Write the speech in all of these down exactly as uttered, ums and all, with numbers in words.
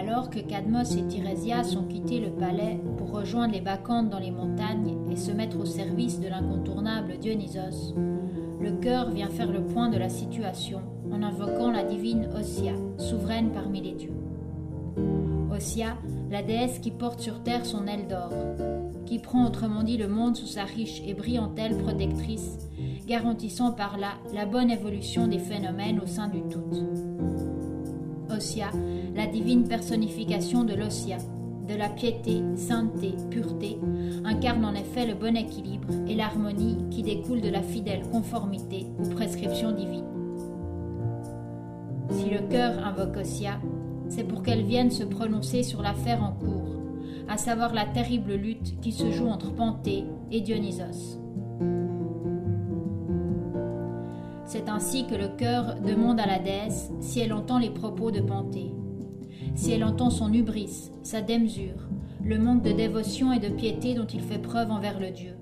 Alors que Cadmos et Tirésias ont quitté le palais pour rejoindre les Bacchantes dans les montagnes et se mettre au service de l'incontournable Dionysos, le chœur vient faire le point de la situation en invoquant la divine Ossia, souveraine parmi les dieux. Ossia, la déesse qui porte sur terre son aile d'or, qui prend autrement dit le monde sous sa riche et brillante aile protectrice, garantissant par là la bonne évolution des phénomènes au sein du tout. Ossia, la divine personnification de l'Ossia, de la piété, sainteté, pureté, incarne en effet le bon équilibre et l'harmonie qui découle de la fidèle conformité aux prescriptions divines. Si le cœur invoque Ossia, c'est pour qu'elle vienne se prononcer sur l'affaire en cours, à savoir la terrible lutte qui se joue entre Panthée et Dionysos. C'est ainsi que le chœur demande à la déesse si elle entend les propos de Panthée, si elle entend son hubris, sa démesure, le manque de dévotion et de piété dont il fait preuve envers le dieu.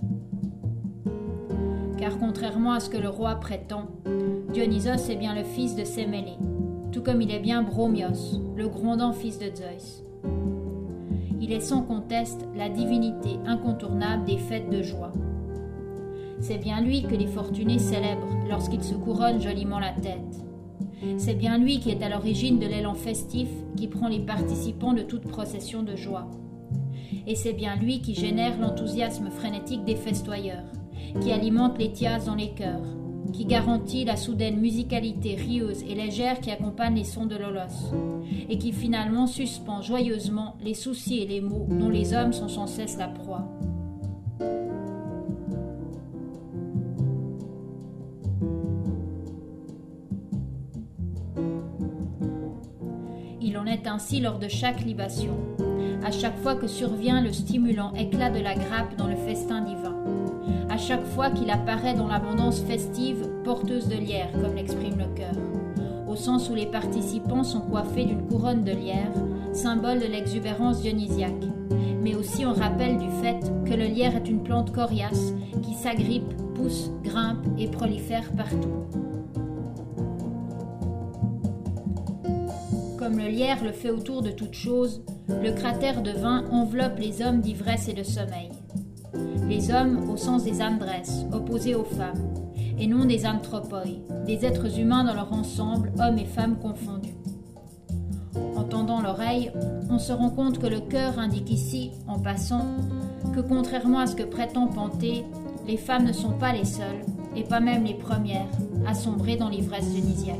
Car contrairement à ce que le roi prétend, Dionysos est bien le fils de Sémélé, tout comme il est bien Bromios, le grondant fils de Zeus. Il est sans conteste la divinité incontournable des fêtes de joie. C'est bien lui que les fortunés célèbrent lorsqu'ils se couronnent joliment la tête. C'est bien lui qui est à l'origine de l'élan festif qui prend les participants de toute procession de joie. Et c'est bien lui qui génère l'enthousiasme frénétique des festoyeurs, qui alimente les tiases dans les chœurs, qui garantit la soudaine musicalité rieuse et légère qui accompagne les sons de l'olos, et qui finalement suspend joyeusement les soucis et les maux dont les hommes sont sans cesse la proie. Il en est ainsi lors de chaque libation, à chaque fois que survient le stimulant éclat de la grappe dans le festin divin, à chaque fois qu'il apparaît dans l'abondance festive porteuse de lierre, comme l'exprime le chœur, au sens où les participants sont coiffés d'une couronne de lierre, symbole de l'exubérance dionysiaque, mais aussi on rappelle du fait que le lierre est une plante coriace qui s'agrippe, pousse, grimpe et prolifère partout. Comme le lierre le fait autour de toute chose, le cratère de vin enveloppe les hommes d'ivresse et de sommeil. Les hommes au sens des andrès, opposés aux femmes, et non des anthropoi, des êtres humains dans leur ensemble, hommes et femmes confondus. En tendant l'oreille, on se rend compte que le chœur indique ici, en passant, que contrairement à ce que prétend Panthée, les femmes ne sont pas les seules, et pas même les premières, à sombrer dans l'ivresse dionysiaque.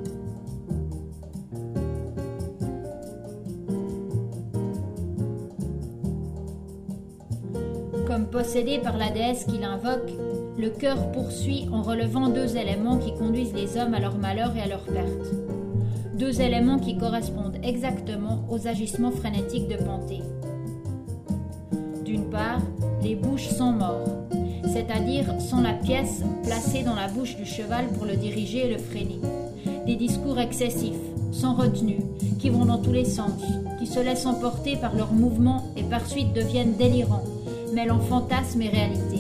Comme possédé par la déesse qui l'invoque, le chœur poursuit en relevant deux éléments qui conduisent les hommes à leur malheur et à leur perte. Deux éléments qui correspondent exactement aux agissements frénétiques de Panthée. D'une part, les bouches sans mort, c'est-à-dire sans la pièce placée dans la bouche du cheval pour le diriger et le freiner. Des discours excessifs, sans retenue, qui vont dans tous les sens, qui se laissent emporter par leurs mouvements et par suite deviennent délirants, mêlant fantasme et réalité.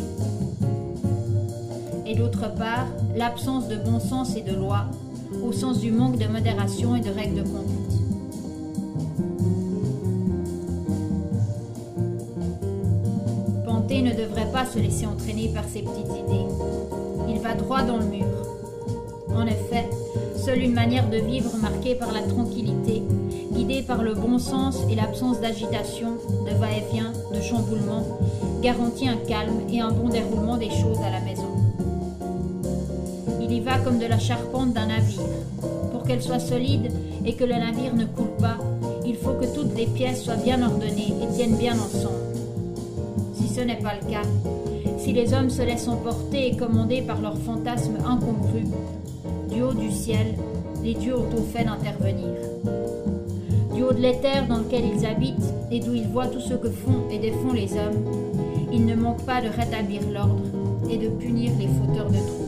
Et d'autre part, l'absence de bon sens et de loi, au sens du manque de modération et de règles de conduite. Panthée ne devrait pas se laisser entraîner par ses petites idées. Il va droit dans le mur. En effet, seule une manière de vivre marquée par la tranquillité, guidée par le bon sens et l'absence d'agitation, de va-et-vient, de chamboulement, garantit un calme et un bon déroulement des choses à la maison. Il y va comme de la charpente d'un navire. Pour qu'elle soit solide et que le navire ne coule pas, il faut que toutes les pièces soient bien ordonnées et tiennent bien ensemble. Si ce n'est pas le cas, si les hommes se laissent emporter et commander par leurs fantasmes incongrus, du haut du ciel, les dieux ont au fait d'intervenir. Du haut de l'éther dans lequel ils habitent et d'où ils voient tout ce que font et défont les hommes, ils ne manquent pas de rétablir l'ordre et de punir les fauteurs de troubles.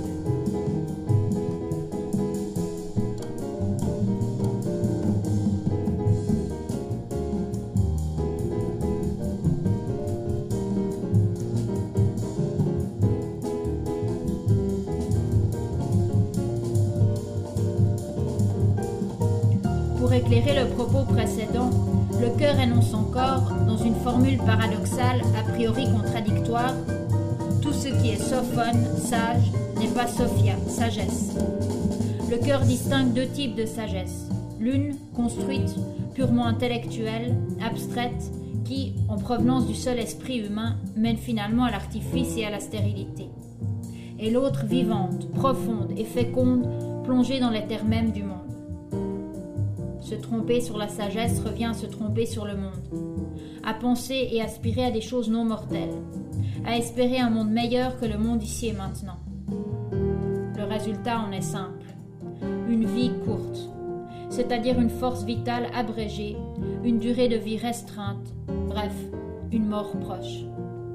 Pour éclairer le propos précédent, Le cœur énonce encore, dans une formule paradoxale, a priori contradictoire, tout ce qui est sophone, sage, n'est pas sophia, sagesse. Le cœur distingue deux types de sagesse. L'une, construite, purement intellectuelle, abstraite, qui, en provenance du seul esprit humain, mène finalement à l'artifice et à la stérilité. Et l'autre, vivante, profonde et féconde, plongée dans les terres mêmes du monde. Se tromper sur la sagesse revient à se tromper sur le monde, à penser et aspirer à des choses non mortelles, à espérer un monde meilleur que le monde ici et maintenant. Le résultat en est simple, une vie courte, c'est-à-dire une force vitale abrégée, une durée de vie restreinte, bref, une mort proche.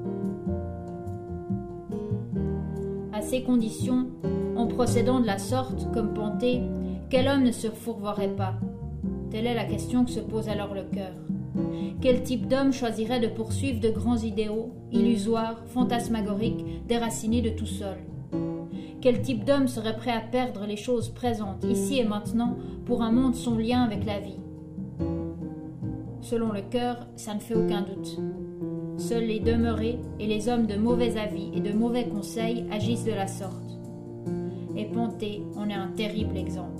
À ces conditions, en procédant de la sorte, comme Panthée, quel homme ne se fourvoierait pas? Telle est la question que se pose alors le cœur. Quel type d'homme choisirait de poursuivre de grands idéaux, illusoires, fantasmagoriques, déracinés de tout sol? Quel type d'homme serait prêt à perdre les choses présentes, ici et maintenant, pour un monde sans lien avec la vie? Selon le cœur, ça ne fait aucun doute. Seuls les demeurés et les hommes de mauvais avis et de mauvais conseils agissent de la sorte. Et Panthée en est un terrible exemple.